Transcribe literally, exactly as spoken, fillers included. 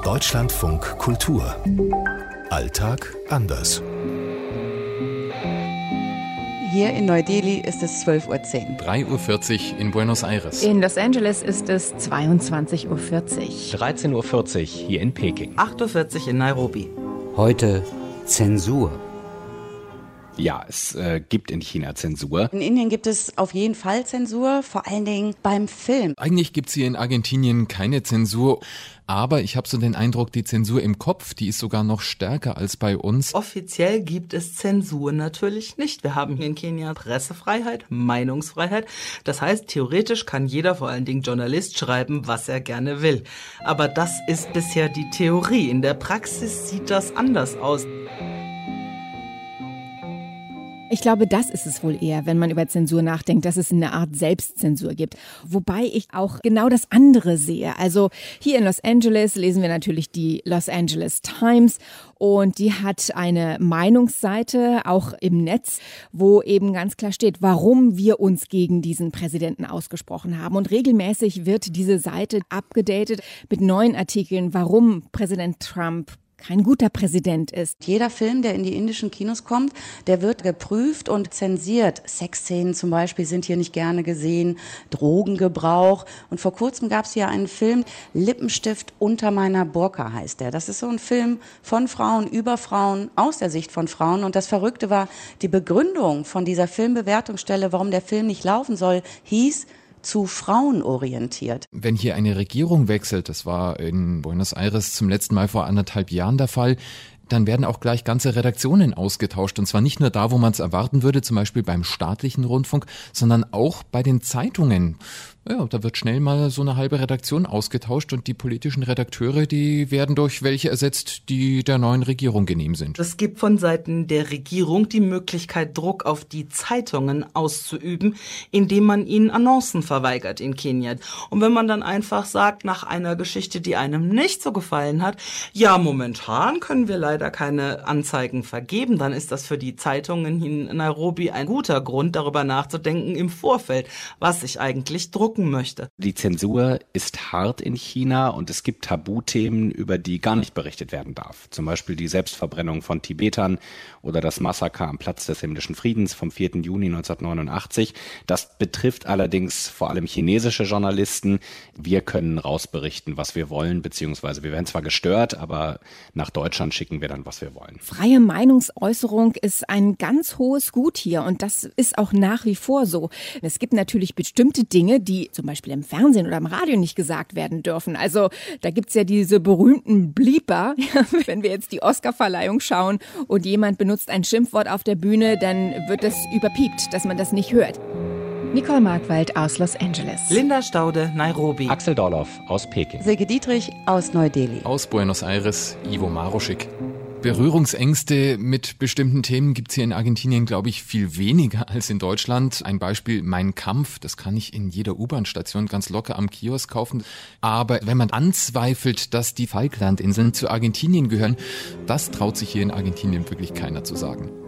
Deutschlandfunk Kultur. Alltag anders. Hier in Neu-Delhi ist es zwölf Uhr zehn. drei Uhr vierzig in Buenos Aires. In Los Angeles ist es zweiundzwanzig Uhr vierzig. dreizehn Uhr vierzig hier in Peking. acht Uhr vierzig in Nairobi. Heute Zensur. Ja, es äh, gibt in China Zensur. In Indien gibt es auf jeden Fall Zensur, vor allen Dingen beim Film. Eigentlich gibt es hier in Argentinien keine Zensur, aber ich habe so den Eindruck, die Zensur im Kopf, die ist sogar noch stärker als bei uns. Offiziell gibt es Zensur natürlich nicht. Wir haben hier in Kenia Pressefreiheit, Meinungsfreiheit. Das heißt, theoretisch kann jeder, vor allen Dingen Journalist, schreiben, was er gerne will. Aber das ist bisher die Theorie. In der Praxis sieht das anders aus. Ich glaube, das ist es wohl eher, wenn man über Zensur nachdenkt, dass es eine Art Selbstzensur gibt. Wobei ich auch genau das andere sehe. Also hier in Los Angeles lesen wir natürlich die Los Angeles Times und die hat eine Meinungsseite auch im Netz, wo eben ganz klar steht, warum wir uns gegen diesen Präsidenten ausgesprochen haben. Und regelmäßig wird diese Seite abgedatet mit neuen Artikeln, warum Präsident Trump kein guter Präsident ist. Jeder Film, der in die indischen Kinos kommt, der wird geprüft und zensiert. Sexszenen zum Beispiel sind hier nicht gerne gesehen, Drogengebrauch. Und vor kurzem gab es hier einen Film, Lippenstift unter meiner Burka heißt der. Das ist so ein Film von Frauen, über Frauen, aus der Sicht von Frauen. Und das Verrückte war, die Begründung von dieser Filmbewertungsstelle, warum der Film nicht laufen soll, hieß, zu frauenorientiert. Wenn hier eine Regierung wechselt, das war in Buenos Aires zum letzten Mal vor anderthalb Jahren der Fall, dann werden auch gleich ganze Redaktionen ausgetauscht. Und zwar nicht nur da, wo man es erwarten würde, zum Beispiel beim staatlichen Rundfunk, sondern auch bei den Zeitungen. Ja, da wird schnell mal so eine halbe Redaktion ausgetauscht und die politischen Redakteure, die werden durch welche ersetzt, die der neuen Regierung genehm sind. Es gibt von Seiten der Regierung die Möglichkeit, Druck auf die Zeitungen auszuüben, indem man ihnen Annoncen verweigert in Kenia. Und wenn man dann einfach sagt, nach einer Geschichte, die einem nicht so gefallen hat, ja, momentan können wir leider keine Anzeigen vergeben, dann ist das für die Zeitungen in Nairobi ein guter Grund, darüber nachzudenken im Vorfeld, was ich eigentlich drucken möchte. Die Zensur ist hart in China und es gibt Tabuthemen, über die gar nicht berichtet werden darf. Zum Beispiel die Selbstverbrennung von Tibetern oder das Massaker am Platz des himmlischen Friedens vom vierten Juni neunzehnhundertneunundachtzig. Das betrifft allerdings vor allem chinesische Journalisten. Wir können rausberichten, was wir wollen, beziehungsweise wir werden zwar gestört, aber nach Deutschland schicken wir dann, was wir wollen. Freie Meinungsäußerung ist ein ganz hohes Gut hier und das ist auch nach wie vor so. Es gibt natürlich bestimmte Dinge, die zum Beispiel im Fernsehen oder im Radio nicht gesagt werden dürfen. Also da gibt's ja diese berühmten Bleeper. Wenn wir jetzt die Oscarverleihung schauen und jemand benutzt ein Schimpfwort auf der Bühne, dann wird das überpiept, dass man das nicht hört. Nicole Markwald aus Los Angeles. Linda Staude, Nairobi. Axel Dorloff aus Peking. Silke Dietrich aus Neu-Delhi. Aus Buenos Aires, Ivo Maroschik. Berührungsängste mit bestimmten Themen gibt's hier in Argentinien, glaube ich, viel weniger als in Deutschland. Ein Beispiel, Mein Kampf, das kann ich in jeder U-Bahn-Station ganz locker am Kiosk kaufen. Aber wenn man anzweifelt, dass die Falklandinseln zu Argentinien gehören, das traut sich hier in Argentinien wirklich keiner zu sagen.